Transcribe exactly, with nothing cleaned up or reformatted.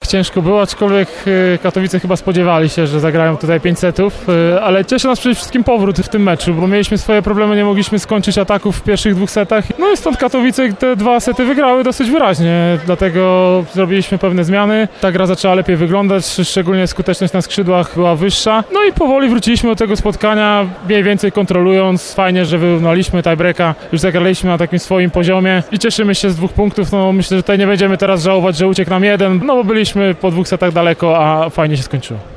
ciężko było, aczkolwiek Katowice chyba spodziewali się, że zagrają tutaj pięć setów, ale cieszy nas przede wszystkim powrót w tym meczu, bo mieliśmy swoje problemy, nie mogliśmy skończyć ataków w pierwszych dwóch setach. No i stąd Katowice te dwa sety wygrały dosyć wyraźnie, dlatego zrobiliśmy pewne zmiany. Ta gra zaczęła lepiej wyglądać, szczególnie skuteczność na skrzydłach była wyższa. No i powoli wróciliśmy do tego spotkania, mniej więcej kontrolując. Fajnie, że wyrównaliśmy tiebreaka, już zagraliśmy na takim swoim poziomie i cieszymy się z dwóch punktów. No myślę, że tutaj nie będziemy teraz żałować, że uciekł nam jeden, no bo byliśmy po dwóch setach daleko, a fajnie się skończyło.